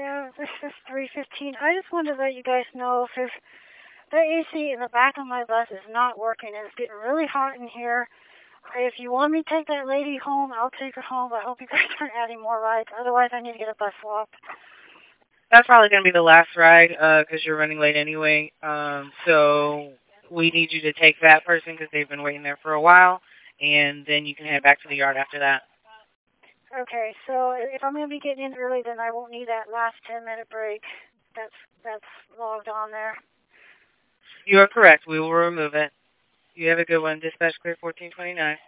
Yeah, this is 315. I just wanted to let you guys know if the AC in the back of my bus is not working. It's getting really hot in here. If you want me to take that lady home, I'll take her home. I hope you guys aren't adding more rides. Otherwise, I need to get a bus swap. That's probably going to be the last ride because you're running late anyway. So we need you to take that person because they've been waiting there for a while, and then you can head back to the yard after that. Okay, so if I'm going to be getting in early, then I won't need that last 10-minute break. That's logged on there. You are correct. We will remove it. You have a good one. Dispatch clear 1429.